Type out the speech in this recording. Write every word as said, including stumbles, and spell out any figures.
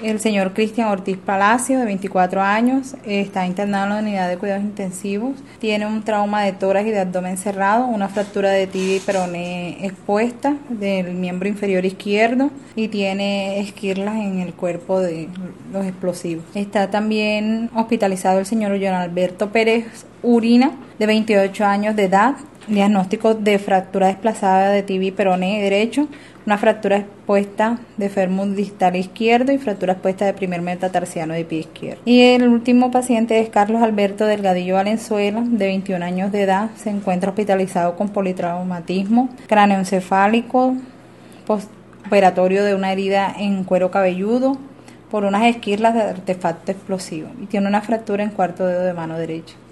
El señor Cristian Ortiz Palacio, de veinticuatro años, está internado en la unidad de cuidados intensivos. Tiene un trauma de tórax y de abdomen cerrado, una fractura de tibia y peroné expuesta del miembro inferior izquierdo y tiene esquirlas en el cuerpo de los explosivos. Está también hospitalizado el señor John Alberto Pérez Urina, de veintiocho años de edad. Diagnóstico de fractura desplazada de tibia y peroné derecho, una fractura expuesta de fémur distal izquierdo y fractura expuesta de primer metatarsiano de pie izquierdo. Y el último paciente es Carlos Alberto Delgadillo Valenzuela, de veintiún años de edad, se encuentra hospitalizado con politraumatismo cráneoencefálico, postoperatorio de una herida en cuero cabelludo por unas esquirlas de artefacto explosivo y tiene una fractura en cuarto dedo de mano derecha.